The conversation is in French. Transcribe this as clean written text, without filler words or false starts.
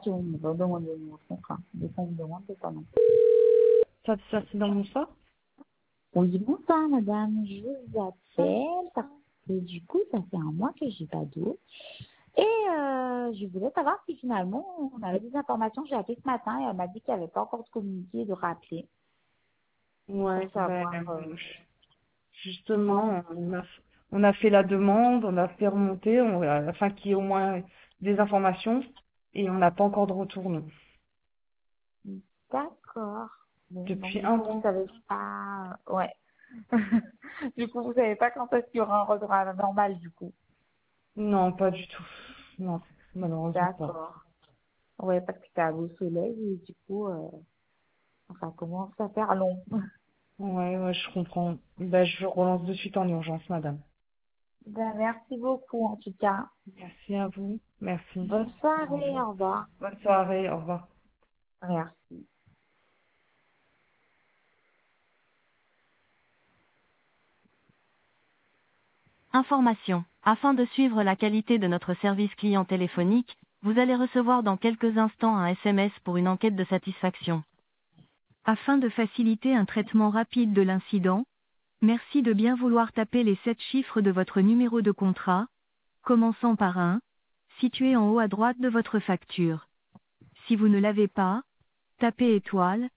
si on me va demander mon contrat. Dès qu'on me demande, c'est pas non. Ça c'est dans mon sort? Oui, bonsoir, madame. Je vous appelle parce que du coup, ça fait un mois que j'ai pas d'eau. Et je voulais savoir si finalement, on avait des informations. J'ai appelé ce matin et elle m'a dit qu'il n'y avait pas encore de communiqué de rappeler pour Ouais, savoir. justement, on a fait la demande, on a fait remonter, afin qu'il y ait au moins des informations, et on n'a pas encore de retour, nous. D'accord. Bon, donc Depuis du un coup, vous mois. savez pas. Ouais. Du coup, vous savez pas quand est-ce qu'il y aura un retour à la normale, du coup. Non, pas du tout. Non, malheureusement pas. D'accord. Ouais, parce que c'est à beau soleil et du coup, ça commence à faire long. Ouais, je comprends. Ben, je relance de suite en urgence, madame. Ben, merci beaucoup, en tout cas. Merci à vous. Merci. Bonne Au soirée, revoir. au revoir. Bonne soirée. Au revoir. Merci. Information. Afin de suivre la qualité de notre service client téléphonique, vous allez recevoir dans quelques instants un SMS pour une enquête de satisfaction. Afin de faciliter un traitement rapide de l'incident, merci de bien vouloir taper les 7 chiffres de votre numéro de contrat, commençant par 1, situé en haut à droite de votre facture. Si vous ne l'avez pas, tapez étoile,